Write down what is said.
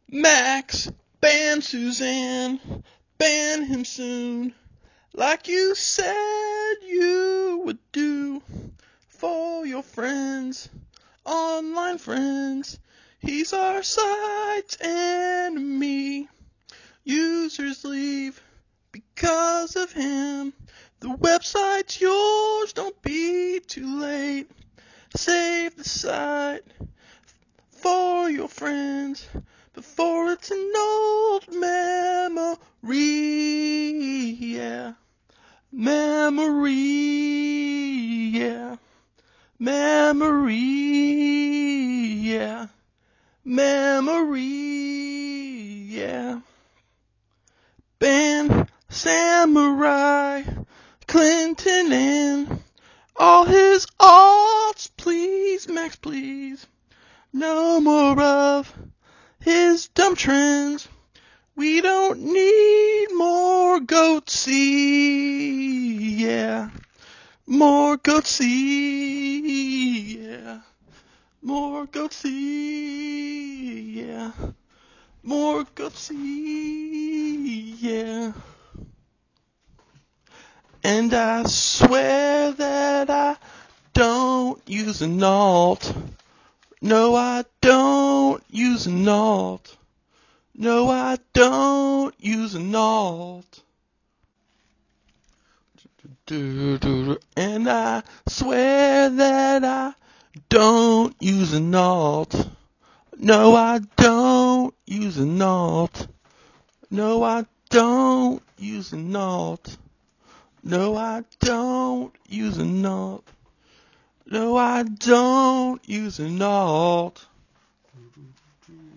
Max, ban Suzanne, ban him soon, like you said you would do for your friends, online friends. He's our site's enemy. Users leave because of him. The website's yours, don't be too late. Save the site for your friends before it's an old memory. Yeah. Memory. Yeah. Memory. Yeah. Memory. Yeah. Ban Samurai Clinton and all his alts, please, Max, please. No more of his dumb trends. We don't need more goatsy, yeah. More goatsy, yeah. More goatsy, yeah. More goatsy, yeah. And I swear that I don't use an alt. No, I don't use an alt. No, I don't use an alt. And I swear that I don't use an alt. No, I don't use an alt. No, I don't use an alt. No, I don't use an alt. No, I don't use an alt.